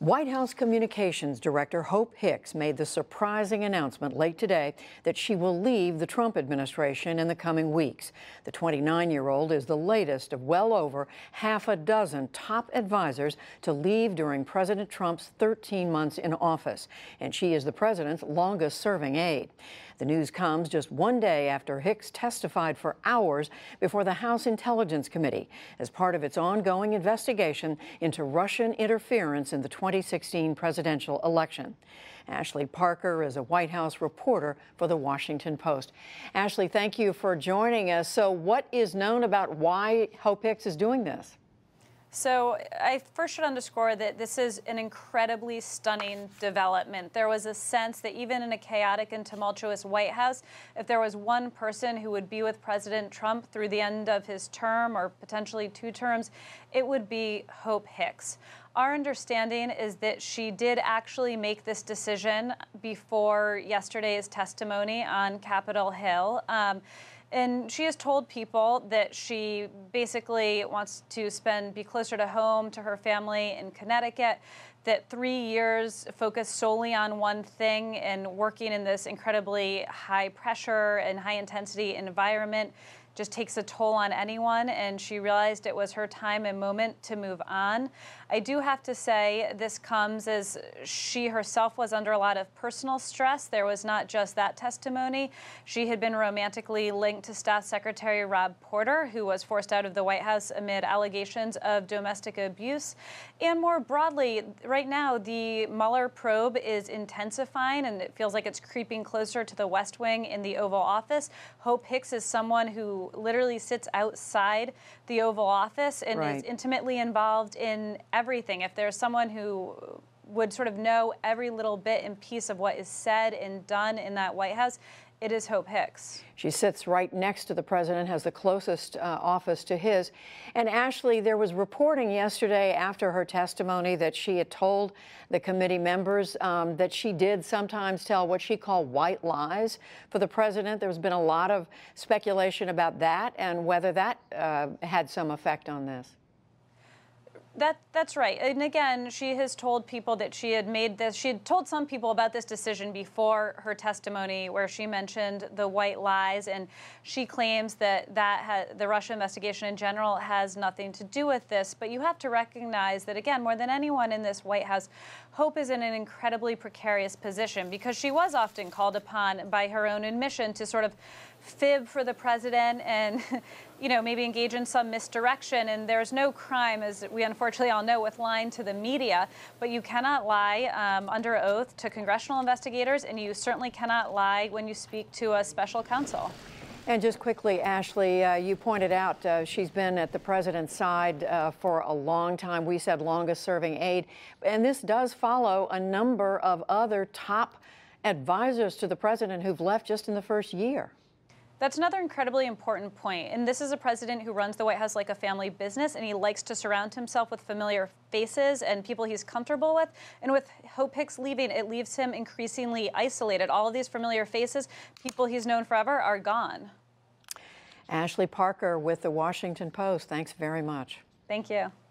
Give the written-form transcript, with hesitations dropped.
White House Communications Director Hope Hicks made the surprising announcement late today that she will leave the Trump administration in the coming weeks. The 29-year-old is the latest of well over half a dozen top advisors to leave during President Trump's 13 months in office, and she is the president's longest-serving aide. The news comes just one day after Hicks testified for hours before the House Intelligence Committee as part of its ongoing investigation into Russian interference in the 2016 presidential election. Ashley Parker is a White House reporter for The Washington Post. Ashley, thank you for joining us. So what is known about why Hope Hicks is doing this? So I first should underscore that this is an incredibly stunning development. There was a sense that even in a chaotic and tumultuous White House, if there was one person who would be with President Trump through the end of his term or potentially 2 terms, it would be Hope Hicks. Our understanding is that she did actually make this decision before yesterday's testimony on Capitol Hill. And she has told people that she basically wants to be closer to home, to her family in Connecticut, that 3 years focused solely on one thing and working in this incredibly high pressure and high intensity environment just takes a toll on anyone, and she realized it was her time and moment to move on. I do have to say this comes as she herself was under a lot of personal stress. There was not just that testimony. She had been romantically linked to Staff Secretary Rob Porter, who was forced out of the White House amid allegations of domestic abuse. And more broadly, right now, the Mueller probe is intensifying, and it feels like it's creeping closer to the West Wing in the Oval Office. Hope Hicks is someone who literally sits outside the Oval Office and is intimately involved in everything. If there's someone who would sort of know every little bit and piece of what is said and done in that White House, it is Hope Hicks. She sits right next to the president, has the closest office to his. And Ashley, there was reporting yesterday after her testimony that she had told the committee members that she did sometimes tell what she called white lies for the president. There's been a lot of speculation about that and whether that had some effect on this. That's right. And again, she has told people that she had told some people about this decision before her testimony, where she mentioned the white lies, and she claims that the Russia investigation in general has nothing to do with this. But you have to recognize that, again, more than anyone in this White House, Hope is in an incredibly precarious position because she was often called upon by her own admission to sort of fib for the president and, you know, maybe engage in some misdirection. And there's no crime, as we unfortunately all know, with lying to the media. But you cannot lie under oath to congressional investigators, and you certainly cannot lie when you speak to a special counsel. And just quickly, Ashley, you pointed out she's been at the president's side for a long time. We said longest-serving aide. And this does follow a number of other top advisors to the president who've left just in the first year. That's another incredibly important point. And this is a president who runs the White House like a family business, and he likes to surround himself with familiar faces and people he's comfortable with. And with Hope Hicks leaving, it leaves him increasingly isolated. All of these familiar faces, people he's known forever, are gone. Ashley Parker with The Washington Post, thanks very much. Thank you.